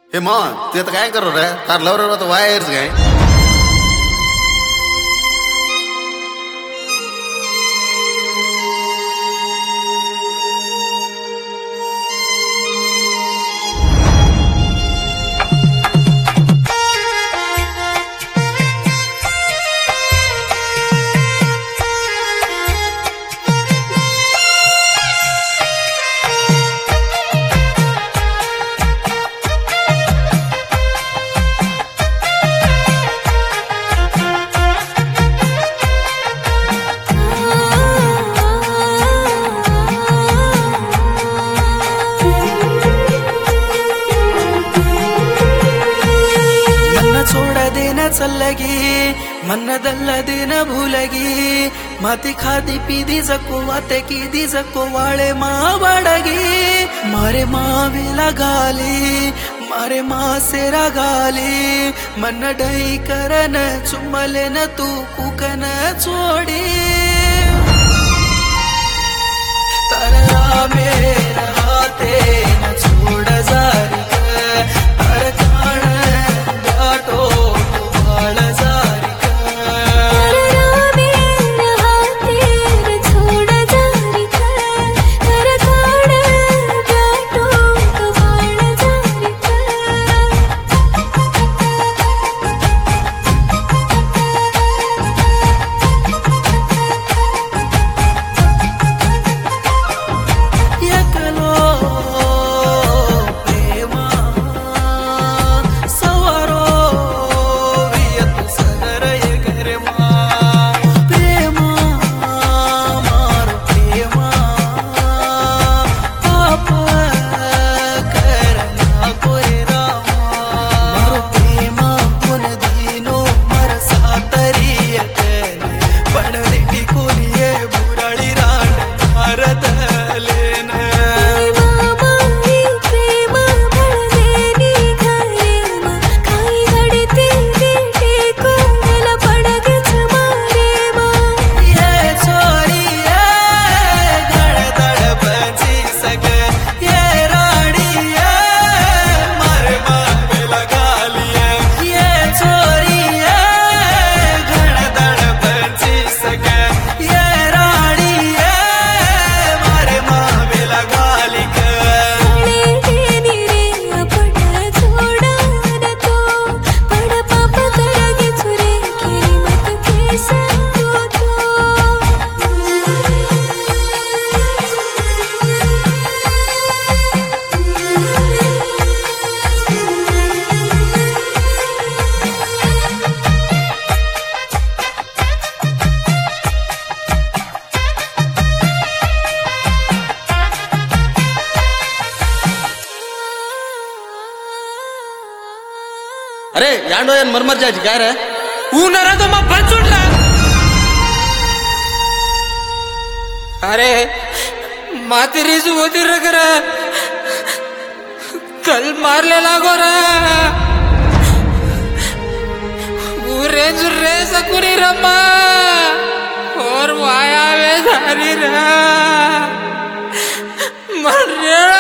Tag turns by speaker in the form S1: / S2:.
S1: हे मॉन तू आता काय करू रे तार लवर तो वायर्स काय
S2: चल्लगी मन्नदल्लदेन भूलगी माती खादी पीदी जको वाते कीदी जको वाळे मा बडगी मारे मावेला गाली मारे मा सेरा गाली मन डई करन चुमले न तू कुकन चोडी तरला मेरा हाते न छोड़ जारी तर काण गाटो
S1: अरे यांडो यान मरमर जायची काय रे
S2: ऊनरा तो मग बंद सुटला अरे माती रिजू होती रे कर कल मारले लागो रे रेंज रे सकुरी रमा और वाया वे धारी रे मर रे